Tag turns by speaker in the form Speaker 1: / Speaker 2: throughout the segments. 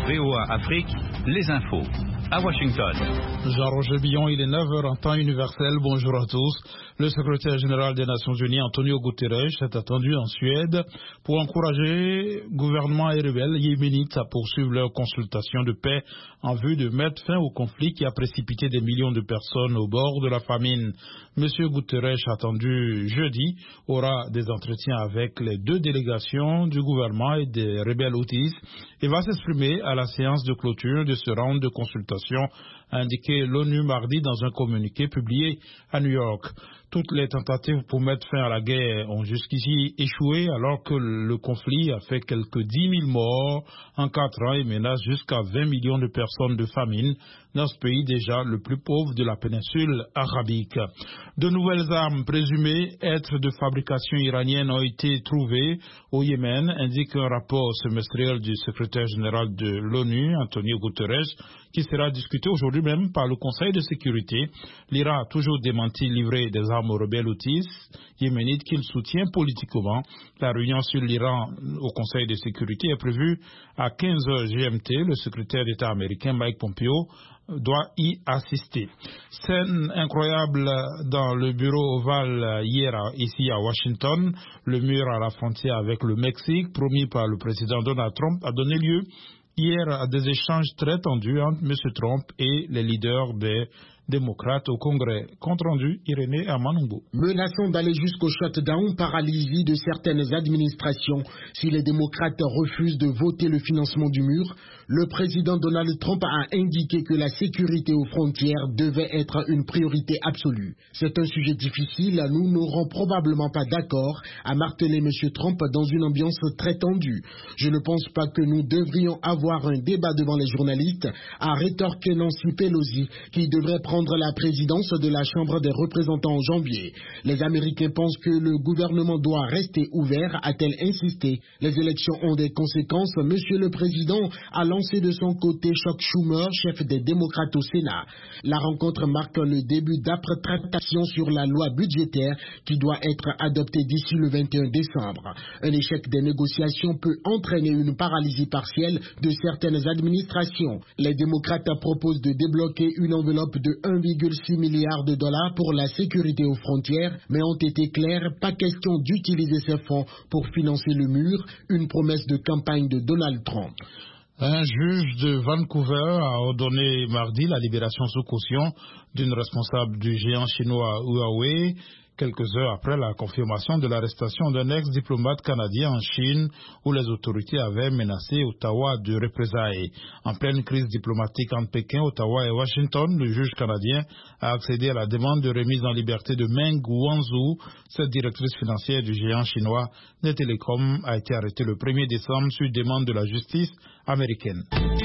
Speaker 1: VOA Afrique, les infos. À Washington.
Speaker 2: Jean-Roger Billon, il est 9h en temps universel. Bonjour à tous. Le secrétaire général des Nations Unies, Antonio Guterres, est attendu en Suède pour encourager gouvernement et rebelles yéménites à poursuivre leurs consultations de paix en vue de mettre fin au conflit qui a précipité des millions de personnes au bord de la famine. Monsieur Guterres, attendu jeudi, aura des entretiens avec les deux délégations du gouvernement et des rebelles houthis et va s'exprimer à la séance de clôture de ce round de consultation, a indiqué l'ONU mardi dans un communiqué publié à New York. Toutes les tentatives pour mettre fin à la guerre ont jusqu'ici échoué alors que le conflit a fait quelques 10 000 morts en 4 ans et menace jusqu'à 20 millions de personnes de famine dans ce pays déjà le plus pauvre de la péninsule arabique. De nouvelles armes présumées être de fabrication iranienne ont été trouvées au Yémen, indique un rapport semestriel du secrétaire général de l'ONU, Antonio Guterres, qui sera discuté aujourd'hui même par le Conseil de sécurité. L'Iran a toujours démenti livrer des armes aux rebelles houthis yéménites qu'il soutient politiquement. La réunion sur l'Iran au Conseil de sécurité est prévue à 15h GMT. Le secrétaire d'État américain Mike Pompeo doit y assister. Scène incroyable dans le bureau ovale hier ici à Washington. Le mur à la frontière avec le Mexique, promis par le président Donald Trump, a donné lieu hier à des échanges très tendus entre M. Trump et les leaders des démocrates au Congrès. Compte rendu, Irénée Amanumbo.
Speaker 3: Menaçant d'aller jusqu'au shutdown, paralysie de certaines administrations si les démocrates refusent de voter le financement du mur, le président Donald Trump a indiqué que la sécurité aux frontières devait être une priorité absolue. C'est un sujet difficile, nous n'aurons probablement pas d'accord, a martelé M. Trump dans une ambiance très tendue. Je ne pense pas que nous devrions avoir un débat devant les journalistes, a rétorqué Nancy Pelosi, qui devrait prendre la présidence de la Chambre des représentants en janvier. Les Américains pensent que le gouvernement doit rester ouvert, a-t-elle insisté. Les élections ont des conséquences. Monsieur le Président a lancé de son côté Chuck Schumer, chef des démocrates au Sénat. La rencontre marque le début d'âpres tractations sur la loi budgétaire qui doit être adoptée d'ici le 21 décembre. Un échec des négociations peut entraîner une paralysie partielle de certaines administrations. Les démocrates proposent de débloquer une enveloppe de 1,6 milliard de dollars pour la sécurité aux frontières, mais ont été clairs, pas question d'utiliser ces fonds pour financer le mur, une promesse de campagne de Donald Trump.
Speaker 2: Un juge de Vancouver a ordonné mardi la libération sous caution d'une responsable du géant chinois Huawei, quelques heures après la confirmation de l'arrestation d'un ex-diplomate canadien en Chine où les autorités avaient menacé Ottawa de représailles. En pleine crise diplomatique entre Pékin, Ottawa et Washington, le juge canadien a accédé à la demande de remise en liberté de Meng Wanzhou. Cette directrice financière du géant chinois des télécoms a été arrêtée le 1er décembre sur demande de la justice américaine.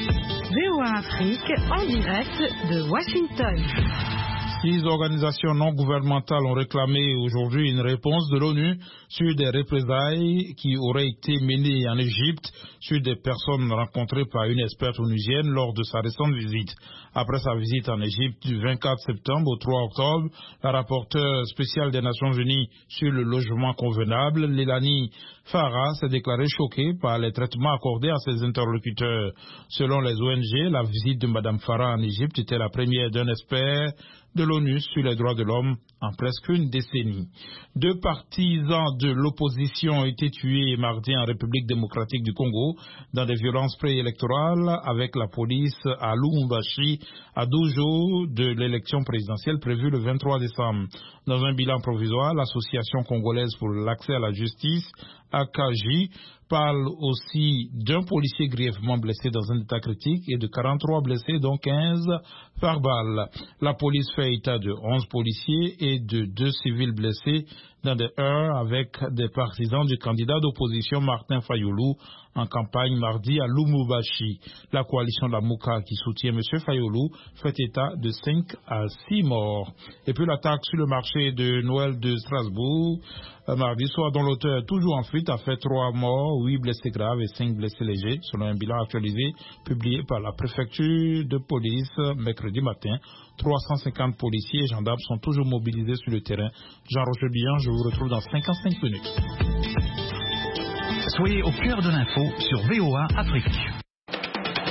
Speaker 4: VOA Afrique en direct de Washington.
Speaker 2: 6 organisations non gouvernementales ont réclamé aujourd'hui une réponse de l'ONU sur des représailles qui auraient été menées en Égypte sur des personnes rencontrées par une experte onusienne lors de sa récente visite. Après sa visite en Égypte du 24 septembre au 3 octobre, la rapporteure spéciale des Nations Unies sur le logement convenable, Lelani Farah, s'est déclarée choquée par les traitements accordés à ses interlocuteurs. Selon les ONG, la visite de Mme Farah en Égypte était la première d'un expert de l'ONU sur les droits de l'homme en presque une décennie. 2 partisans de l'opposition ont été tués mardi en République démocratique du Congo dans des violences préélectorales avec la police à Lubumbashi à 12 jours de l'élection présidentielle prévue le 23 décembre. Dans un bilan provisoire, l'Association congolaise pour l'accès à la justice, AKJ, parle aussi d'un policier grièvement blessé dans un état critique et de 43 blessés, dont 15 par balle. La police fait état de 11 policiers et de 2 civils blessés dans des heurts avec des partisans du candidat d'opposition Martin Fayulu en campagne mardi à Lubumbashi. La coalition de la Mouka qui soutient M. Fayulu fait état de 5 à 6 morts. Et puis l'attaque sur le marché de Noël de Strasbourg mardi soir, dont l'auteur est toujours en fuite, a fait 3 morts, 8 blessés graves et 5 blessés légers, selon un bilan actualisé publié par la préfecture de police mercredi matin. 350 policiers et gendarmes sont toujours mobilisés sur le terrain. Jean-Roger Billon, je vous retrouve dans 55 minutes.
Speaker 1: Soyez au cœur de l'info sur VOA Afrique.